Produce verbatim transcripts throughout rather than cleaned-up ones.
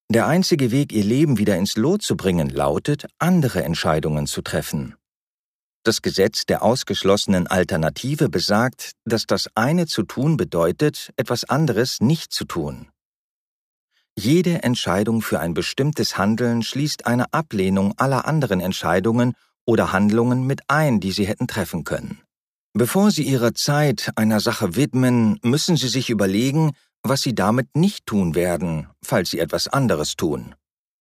Der einzige Weg, ihr Leben wieder ins Lot zu bringen, lautet, andere Entscheidungen zu treffen. Das Gesetz der ausgeschlossenen Alternative besagt, dass das eine zu tun bedeutet, etwas anderes nicht zu tun. Jede Entscheidung für ein bestimmtes Handeln schließt eine Ablehnung aller anderen Entscheidungen oder Handlungen mit ein, die Sie hätten treffen können. Bevor Sie Ihre Zeit einer Sache widmen, müssen Sie sich überlegen, was Sie damit nicht tun werden, falls Sie etwas anderes tun.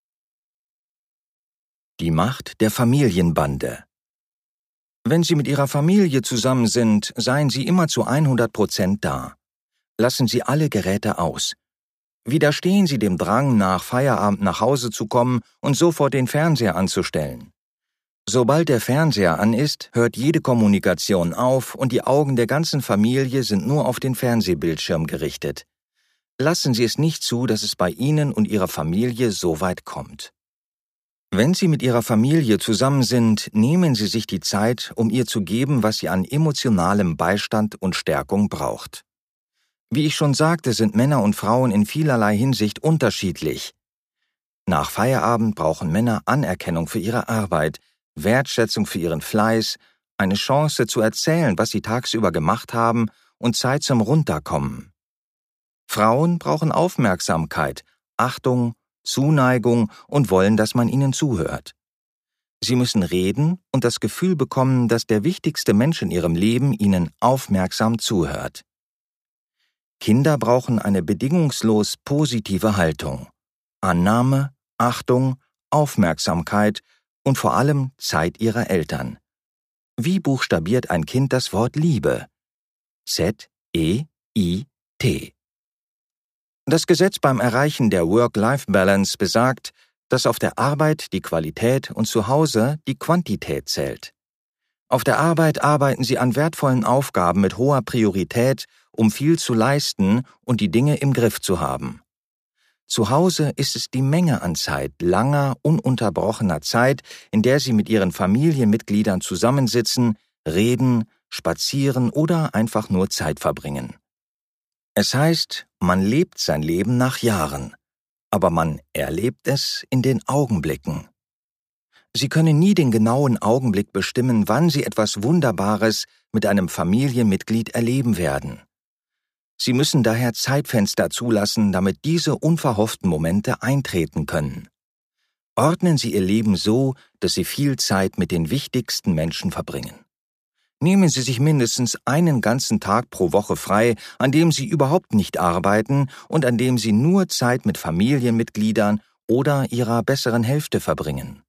Die Macht der Familienbande. Wenn Sie mit Ihrer Familie zusammen sind, seien Sie immer zu hundert Prozent da. Lassen Sie alle Geräte aus. Widerstehen Sie dem Drang, nach Feierabend nach Hause zu kommen und sofort den Fernseher anzustellen. Sobald der Fernseher an ist, hört jede Kommunikation auf und die Augen der ganzen Familie sind nur auf den Fernsehbildschirm gerichtet. Lassen Sie es nicht zu, dass es bei Ihnen und Ihrer Familie so weit kommt. Wenn Sie mit Ihrer Familie zusammen sind, nehmen Sie sich die Zeit, um ihr zu geben, was sie an emotionalem Beistand und Stärkung braucht. Wie ich schon sagte, sind Männer und Frauen in vielerlei Hinsicht unterschiedlich. Nach Feierabend brauchen Männer Anerkennung für ihre Arbeit, Wertschätzung für ihren Fleiß, eine Chance zu erzählen, was sie tagsüber gemacht haben und Zeit zum Runterkommen. Frauen brauchen Aufmerksamkeit, Achtung, Zuneigung und wollen, dass man ihnen zuhört. Sie müssen reden und das Gefühl bekommen, dass der wichtigste Mensch in ihrem Leben ihnen aufmerksam zuhört. Kinder brauchen eine bedingungslos positive Haltung, Annahme, Achtung, Aufmerksamkeit und vor allem Zeit ihrer Eltern. Wie buchstabiert ein Kind das Wort Liebe? Z E I T. Das Gesetz beim Erreichen der Work-Life-Balance besagt, dass auf der Arbeit die Qualität und zu Hause die Quantität zählt. Auf der Arbeit arbeiten Sie an wertvollen Aufgaben mit hoher Priorität, um viel zu leisten und die Dinge im Griff zu haben. Zu Hause ist es die Menge an Zeit, langer, ununterbrochener Zeit, in der Sie mit Ihren Familienmitgliedern zusammensitzen, reden, spazieren oder einfach nur Zeit verbringen. Es heißt, man lebt sein Leben nach Jahren, aber man erlebt es in den Augenblicken. Sie können nie den genauen Augenblick bestimmen, wann Sie etwas Wunderbares mit einem Familienmitglied erleben werden. Sie müssen daher Zeitfenster zulassen, damit diese unverhofften Momente eintreten können. Ordnen Sie Ihr Leben so, dass Sie viel Zeit mit den wichtigsten Menschen verbringen. Nehmen Sie sich mindestens einen ganzen Tag pro Woche frei, an dem Sie überhaupt nicht arbeiten und an dem Sie nur Zeit mit Familienmitgliedern oder Ihrer besseren Hälfte verbringen.